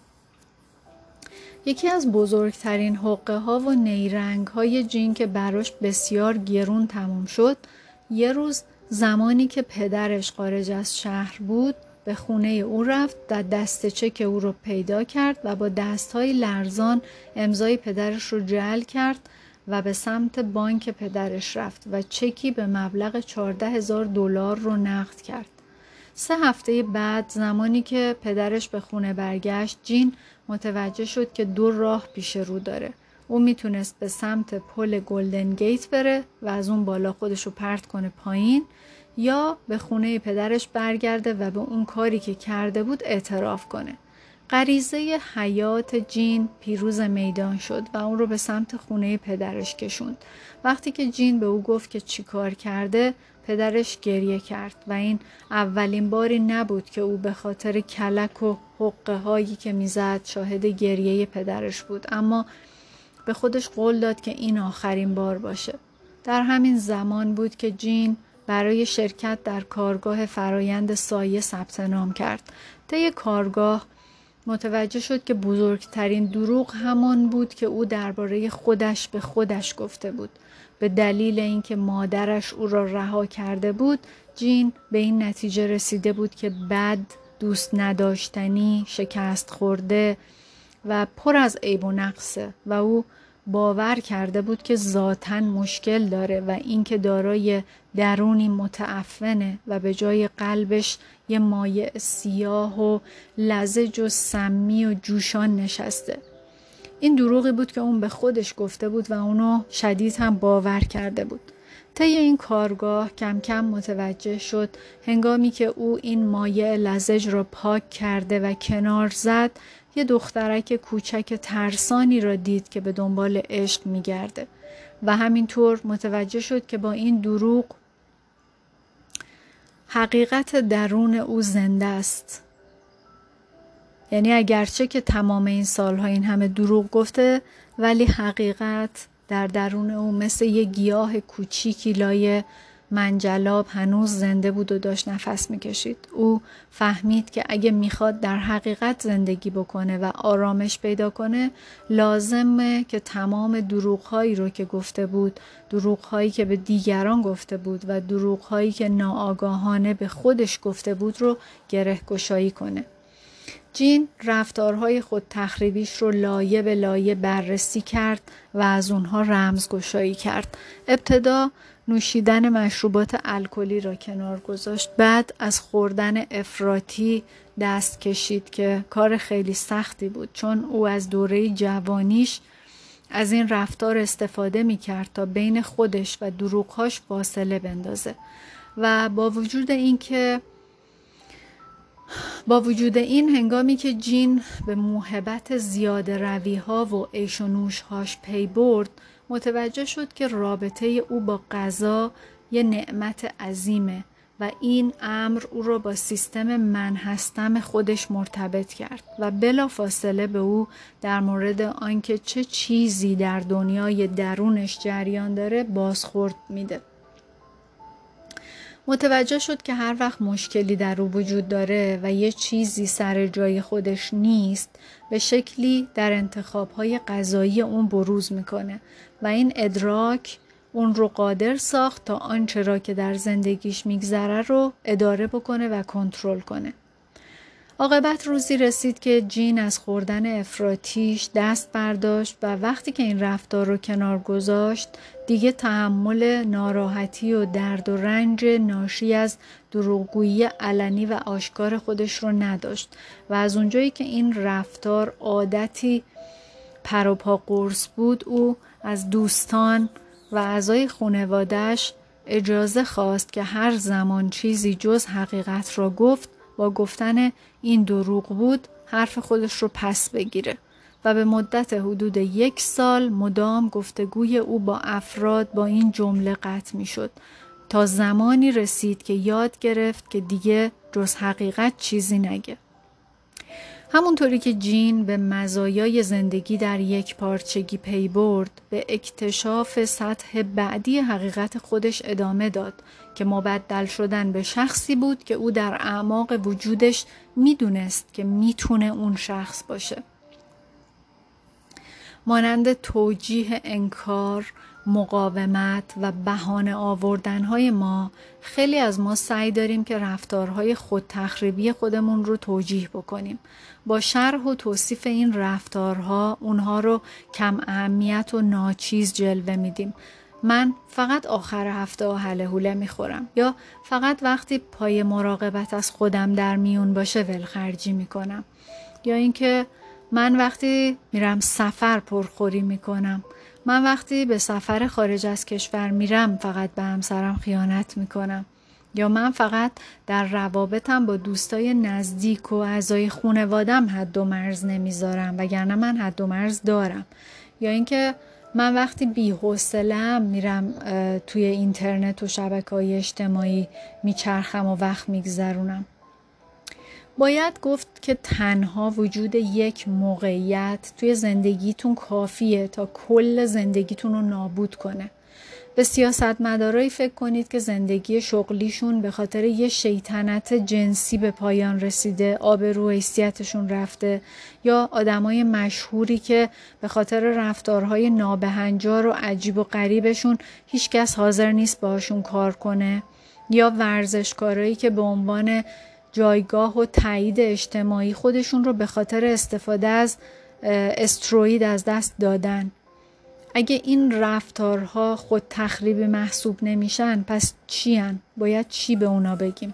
یکی از بزرگترین حقه ها و نیرنگ های جین که براش بسیار گرون تموم شد، یه روز زمانی که پدرش خارج از شهر بود به خونه او رفت و دست چک او رو پیدا کرد و با دستهای لرزان امضای پدرش رو جعل کرد و به سمت بانک پدرش رفت و چکی به مبلغ چهارده هزار دلار رو نقد کرد. سه هفته بعد زمانی که پدرش به خونه برگشت، جین متوجه شد که دو راه پیش رو داره. او میتونست به سمت پل گلدن گیت بره و از اون بالا خودشو پرت کنه پایین، یا به خونه پدرش برگرده و به اون کاری که کرده بود اعتراف کنه. غریزه حیات جین پیروز میدان شد و اون رو به سمت خونه پدرش کشوند. وقتی که جین به او گفت که چی کار کرده، پدرش گریه کرد و این اولین باری نبود که او به خاطر کلک و حقه هایی که میزد شاهد گریه پدرش بود، اما به خودش قول داد که این آخرین بار باشه. در همین زمان بود که جین برای شرکت در کارگاه فرایند سایه ثبت نام کرد. طی کارگاه متوجه شد که بزرگترین دروغ همان بود که او درباره خودش به خودش گفته بود. به دلیل اینکه مادرش او را رها کرده بود، جین به این نتیجه رسیده بود که بد، دوست نداشتنی، شکست خورده و پر از عیب و نقصه و او باور کرده بود که ذاتاً مشکل داره و اینکه دارای درونی متعفنه و به جای قلبش یه مایع سیاه و لزج و سمی و جوشان نشسته. این دروغی بود که اون به خودش گفته بود و اونو شدید هم باور کرده بود. طی این کارگاه کم کم متوجه شد هنگامی که او این مایع لزج را پاک کرده و کنار زد، یه دخترک کوچک ترسانی را دید که به دنبال عشق می‌گرده و همینطور متوجه شد که با این دروغ حقیقت درون او زنده است. یعنی اگرچه که تمام این سالها این همه دروغ گفته، ولی حقیقت در درون او مثل یه گیاه کوچیکی لای منجلاب هنوز زنده بود و داشت نفس میکشید. او فهمید که اگه میخواد در حقیقت زندگی بکنه و آرامش پیدا کنه، لازمه که تمام دروغ‌هایی رو که گفته بود، دروغ‌هایی که به دیگران گفته بود و دروغ‌هایی که ناآگاهانه به خودش گفته بود رو گره گشایی کنه. جین رفتارهای خود تخریبیش رو لایه به لایه بررسی کرد و از اونها رمزگشایی کرد. ابتدا نوشیدن مشروبات الکلی را کنار گذاشت، بعد از خوردن افراطی دست کشید که کار خیلی سختی بود، چون او از دوره جوانیش از این رفتار استفاده می کرد تا بین خودش و دروغهاش فاصله بندازه و با وجود این که با وجود این هنگامی که جین به موهبت زیاده روی ها و عیش و نوش هاش پی برد، متوجه شد که رابطه او با غذا یه نعمت عظیمه و این امر او را با سیستم من هستم خودش مرتبط کرد و بلا فاصله به او در مورد آنکه چه چیزی در دنیای درونش جریان داره بازخورد میده. متوجه شد که هر وقت مشکلی در او وجود داره و یه چیزی سر جای خودش نیست، به شکلی در انتخاب‌های غذایی اون بروز میکنه و این ادراک اون رو قادر ساخت تا آنچه را که در زندگیش میگذره رو اداره بکنه و کنترل کنه. عاقبت روزی رسید که جین از خوردن افراطیش دست برداشت و وقتی که این رفتار رو کنار گذاشت، دیگه تحمل ناراحتی و درد و رنج ناشی از دروغگویی علنی و آشکار خودش رو نداشت و از اونجایی که این رفتار عادتی پروپا قرص بود، او از دوستان و اعضای خانواده‌اش اجازه خواست که هر زمان چیزی جز حقیقت را گفت، با گفتن این دروغ بود حرف خودش رو پس بگیره و به مدت حدود یک سال مدام گفتگوی او با افراد با این جمله قطع می شد تا زمانی رسید که یاد گرفت که دیگه جز حقیقت چیزی نگه. همونطوری که جین به مزایای زندگی در یک پارچگی پی برد، به اکتشاف سطح بعدی حقیقت خودش ادامه داد که مبدل شدن به شخصی بود که او در اعماق وجودش میدونست که میتونه اون شخص باشه. مانند توجیه انکار، مقاومت و بهانه آوردنهای ما، خیلی از ما سعی داریم که رفتارهای خودتخریبی خودمون رو توجیه بکنیم. با شرح و توصیف این رفتارها اونها رو کم اهمیت و ناچیز جلوه میدیم. من فقط آخر هفته هله هوله میخورم، یا فقط وقتی پای مراقبت از خودم در میون باشه ولخرجی میکنم، یا اینکه من وقتی میرم سفر پرخوری میکنم، من وقتی به سفر خارج از کشور میرم فقط به همسرم خیانت میکنم، یا من فقط در روابطم با دوستای نزدیک و اعضای خانواده‌ام حد و مرز نمیذارم وگرنه من حد و مرز دارم، یا اینکه من وقتی بی‌حوصله‌ام میرم توی اینترنت و شبکه‌های اجتماعی میچرخم و وقت میگذرونم. باید گفت که تنها وجود یک موقعیت توی زندگیتون کافیه تا کل زندگیتون رو نابود کنه. به سیاستمدارایی فکر کنید که زندگی شغلیشون به خاطر یه شیطنت جنسی به پایان رسیده، آبرو حیثیتشون رفته، یا آدمای مشهوری که به خاطر رفتارهای نابهنجار و عجیب و غریبشون هیچ کس حاضر نیست باهاشون کار کنه، یا ورزشکارایی که به عنوان جایگاه و تایید اجتماعی خودشون رو به خاطر استفاده از استروئید از دست دادن. اگه این رفتارها خود تخریبی محسوب نمیشن، پس چی هن؟ باید چی به اونا بگیم؟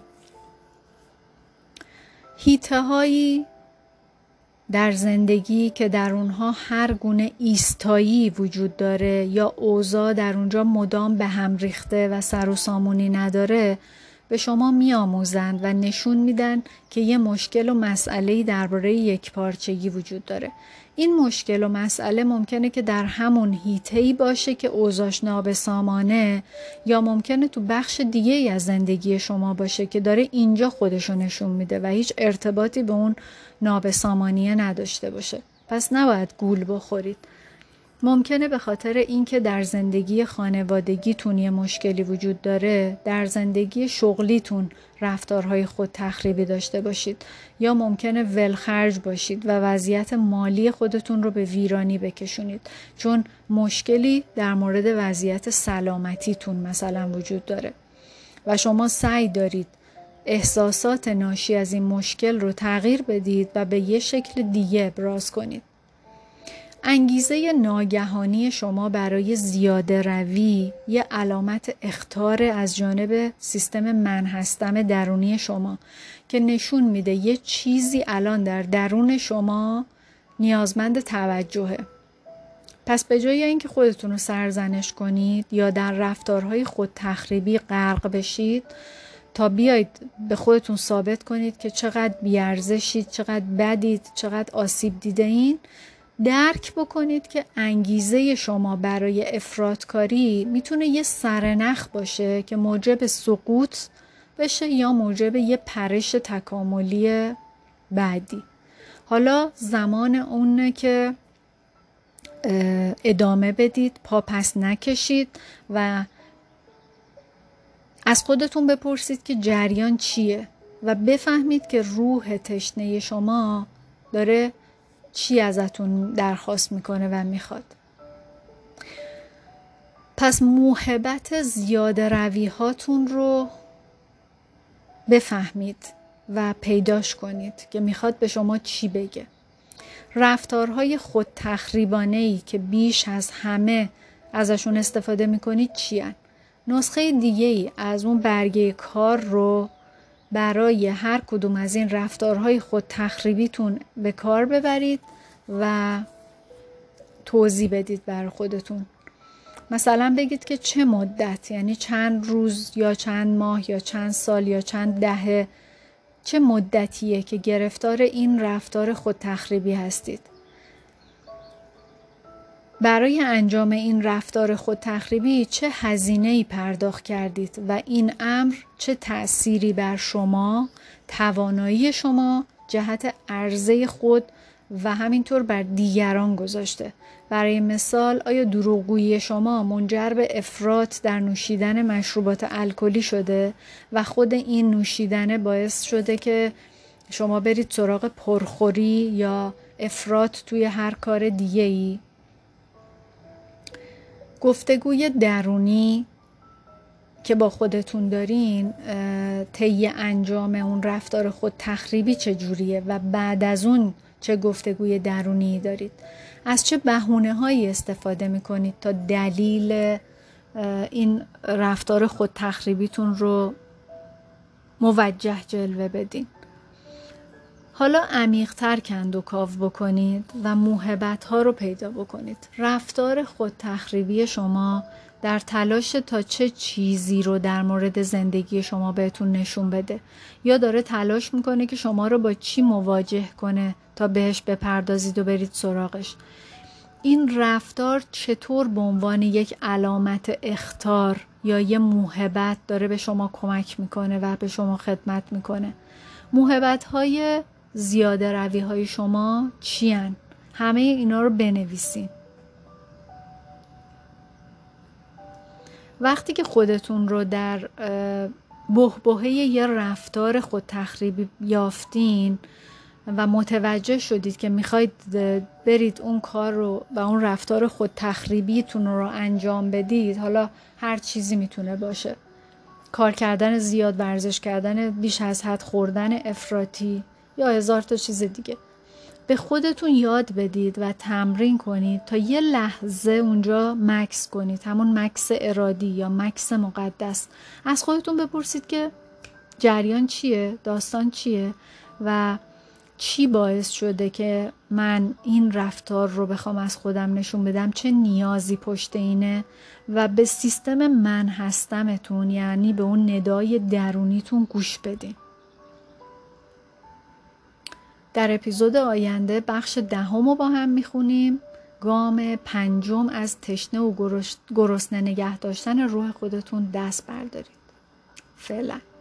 هیته هایی در زندگی که در اونها هر گونه ایستایی وجود داره یا اوضاع در اونجا مدام به هم ریخته و سر و سامونی نداره، به شما می آموزند و نشون میدن که یه مشکل و مسئله‌ای درباره یک پارچگی وجود داره. این مشکل و مسئله ممکنه که در همون حیطه‌ای باشه که اوضاعش نابسامانه، یا ممکنه تو بخش دیگه ای از زندگی شما باشه که داره اینجا خودشو نشون میده و هیچ ارتباطی به اون نابسامانیه نداشته باشه. پس نباید گول بخورید. ممکنه به خاطر اینکه در زندگی خانوادگیتون یه مشکلی وجود داره، در زندگی شغلیتون رفتارهای خود تخریبی داشته باشید، یا ممکنه ولخرج باشید و وضعیت مالی خودتون رو به ویرانی بکشونید چون مشکلی در مورد وضعیت سلامتیتون مثلا وجود داره و شما سعی دارید احساسات ناشی از این مشکل رو تغییر بدید و به یه شکل دیگه ابراز کنید. انگیزه ناگهانی شما برای زیاده روی یه علامت اخطار از جانب سیستم من هستم درونی شما که نشون میده یه چیزی الان در درون شما نیازمند توجهه. پس به جای اینکه خودتون رو سرزنش کنید یا در رفتارهای خود تخریبی غرق بشید تا بیایید به خودتون ثابت کنید که چقدر بی‌ارزشید، چقدر بدید، چقدر آسیب دیده این، درک بکنید که انگیزه شما برای افراطکاری میتونه یه سرنخ باشه که موجب سقوط بشه یا موجب یه پرش تکاملی بعدی. حالا زمان اونه که ادامه بدید، پا پس نکشید و از خودتون بپرسید که جریان چیه و بفهمید که روح تشنه شما داره چی ازتون درخواست میکنه و میخواد. پس موهبت زیاده روی هاتون رو بفهمید و پیداش کنید که میخواد به شما چی بگه. رفتارهای خود تخریبانه‌ای که بیش از همه ازشون استفاده میکنید چی هن؟ نسخه دیگه ای از اون برگه کار رو برای هر کدوم از این رفتارهای خود تخریبیتون به کار ببرید و توضیح بدید برای خودتون. مثلا بگید که چه مدت، یعنی چند روز یا چند ماه یا چند سال یا چند دهه، چه مدتیه که گرفتار این رفتار خود تخریبی هستید. برای انجام این رفتار خود تخریبی چه هزینه‌ای پرداخت کردید و این امر چه تأثیری بر شما، توانایی شما، جهت عرضه خود و همینطور بر دیگران گذاشته. برای مثال، آیا دروغگویی شما منجر به افراط در نوشیدن مشروبات الکلی شده و خود این نوشیدن باعث شده که شما برید سراغ پرخوری یا افراط توی هر کار دیگه ای؟ گفتگوی درونی که با خودتون دارین طی انجام اون رفتار خود تخریبی چجوریه و بعد از اون چه گفتگوی درونی دارید؟ از چه بهونه هایی استفاده میکنید تا دلیل این رفتار خود تخریبیتون رو موجه جلوه بدین؟ حالا عمیق‌تر کند و کاو بکنید و موهبت ها رو پیدا بکنید. رفتار خود تخریبی شما در تلاش تا چه چیزی رو در مورد زندگی شما بهتون نشون بده، یا داره تلاش میکنه که شما رو با چی مواجه کنه تا بهش بپردازید و برید سراغش. این رفتار چطور به عنوان یک علامت اخطار یا یه موهبت داره به شما کمک میکنه و به شما خدمت میکنه؟ موهبت های زیاده روی های شما چی هن؟ همه اینا رو بنویسین. وقتی که خودتون رو در بحبوحه یه رفتار خود تخریبی یافتین و متوجه شدید که میخواید برید اون کار رو و اون رفتار خود تخریبیتون رو انجام بدید، حالا هر چیزی میتونه باشه، کار کردن زیاد، ورزش کردن بیش از حد، خوردن افراطی یا هزار تا چیز دیگه، به خودتون یاد بدید و تمرین کنید تا یه لحظه اونجا مکث کنید، همون مکث ارادی یا مکث مقدس. از خودتون بپرسید که جریان چیه، داستان چیه و چی باعث شده که من این رفتار رو بخوام از خودم نشون بدم، چه نیازی پشت اینه، و به سیستم من هستمتون، یعنی به اون ندای درونیتون گوش بدین. در اپیزود آینده بخش دهم رو با هم میخونیم. گام پنجم از تشنه و گرسنه نگه داشتن روح خودتون دست بردارید. فعلا.